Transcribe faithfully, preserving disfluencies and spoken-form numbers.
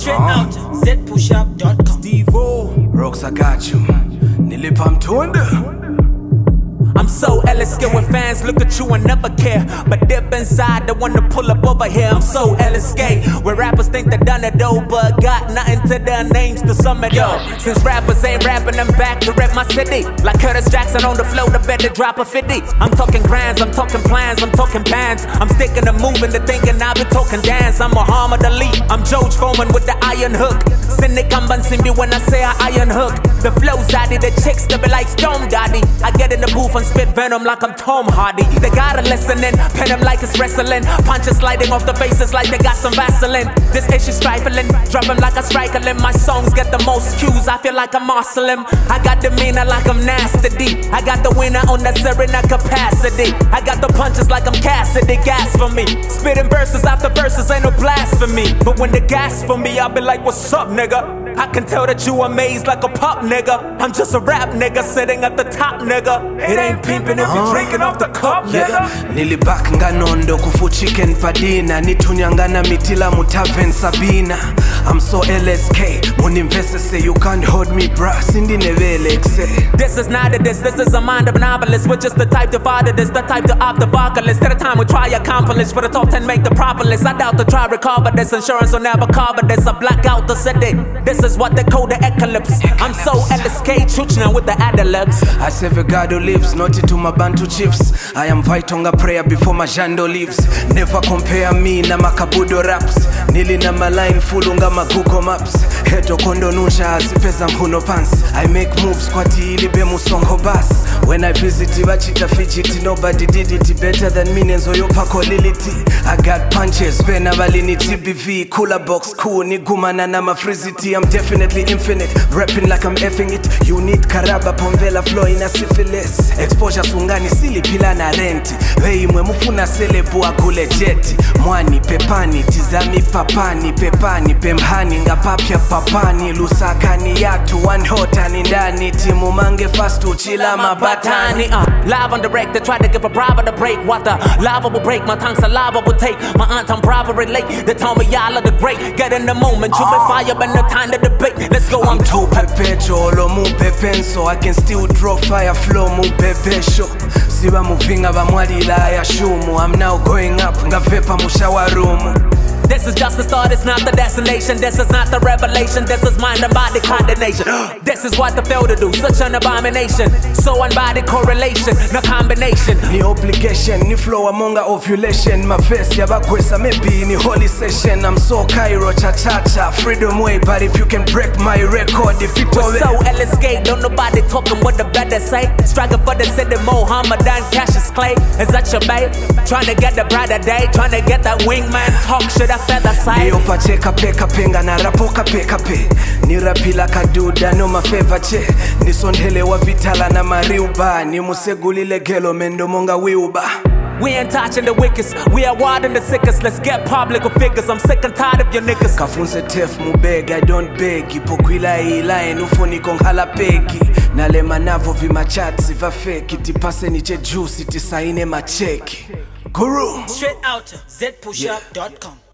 Straight out z push up dot com. Steve-O, Rocks, I got you. Nilipa mtunda. I'm so Ellis scared when fans look at you and never care, but dip inside, they wanna pull up over here. I'm so Ellis scared where rappers think they done it though, but got nothing to their names to sum it up. Since rappers ain't rapping, I'm back to rep my city. Like Curtis Jackson on the floor, the better drop a fifty. I'm talking grands, I'm talking plans, I'm talking bands. I'm sticking to moving to thinking I'll be talking dance. I'm Muhammad Ali, I'm George Foreman with the iron hook. Cynic, I'm Bunsimbi when I say I iron hook. The flow's daddy, the chicks, they be like Stone Daddy. I get in the booth and spit venom like I'm Tom Hardy. They gotta listen in, pen them like it's wrestling. Punches sliding off the faces like they got some Vaseline. This issue's trifling, drop them like a striker. My songs get the most cues, I feel like I'm Muslim. I got demeanor like I'm nasty D. I got the winner on that Serena capacity. I got the punches like I'm Cassidy, gas for me. Spitting verses after verses ain't no blasphemy. But when they gas for me, I be like, what's up, nigga? I can tell that you amazed like a pop nigga. I'm just a rap nigga sitting at the top, nigga. It ain't pimping if you drinking off the cup, nigga. Yeah. Nilibak nganondo kufu chicken padina. Nitunyangana mitila mutaven sabina. I'm so L S K. Munimvese say you can't hold me, bruh. Sindi nevele say. This is not a diss, this is a mind of a novelist. We're just the type to father this, the type to opt the vocalist. At a time we try accomplish for the top ten, make the proper list. I doubt to try recover this. Insurance will never cover this. I black out the city. This is what they call the eclipse. I'm so L S K Chuchna with the adlibs. I serve a God who lives, not to my Bantu chiefs. I am Vaitonga prayer before my Jando leaves. Never compare me na makabudo raps. Nili na my line fulunga ma Google Maps. Heto kondo nuncha azipeza mhuno pants. I make moves kwati ili bemu songo bas. When I visit Ibachita fidget, nobody did it better than me. Nenzo yopako lility. I got punches, pena valini T B V. Cooler box, cool, ni gumana na mafrizity. I'm definitely infinite, rapping like I'm effing it. You need karaba, pomvela, flow in a syphilis. Exposure sungani, sili pila na renti. Vei mwe mufuna selebu akule jeti. Mwani, pepani, tizami papani. Pepani, pemhani, ngapapya papani. Lusakani yatu, one hotani ndani. Timu mange fast uchila mabatani. uh, Live on the break, they try to give a bravo to break. What the lava will break, my tongue saliva will take. My aunt I'm bravo relate, they told me y'all are the great. Get in the moment, you be fire, but no time to debate. Let's go, I'm too perpetual, or move pencil. I can still draw fire flow, move pepe show. Siba muvinga bamwali la ya shumu. I'm now going up, ngavepa mushawarumu. This is just the start, it's not the destination. This is not the revelation, this is mind and body coordination. This is what the fail to do, such an abomination. So unbody correlation, no combination. Ni obligation, ni flow amonga ovulation. My face yabakwesa maybe ni holy session. I'm so Cairo cha-cha-cha, freedom way. But if you can break my record, if it We're so L S K, don't nobody talking what the better say. Striker for the city, Mohammedan, Cassius Clay. Is that your babe? Trying to get the brighter day, trying to get that wingman talk shit. Niyo pacheka peka penga na rapoka peka pe. Ni rapila kaduda no mafeva che. Ni sondele wa vitala na mariuba. Ni musegulile gelo mendo monga wiuba. We ain't touching the wickedest, we are warding the sickest. Let's get public with figures, I'm sick and tired of your niggas. Kafunse tef mubeg, I don't beg. Ipokwila ila enufoni kong halapegi. Nale manavo vimachatsi va fake. Tipase niche juice, itisaine macheki. Guru. Straight out z push up dot com.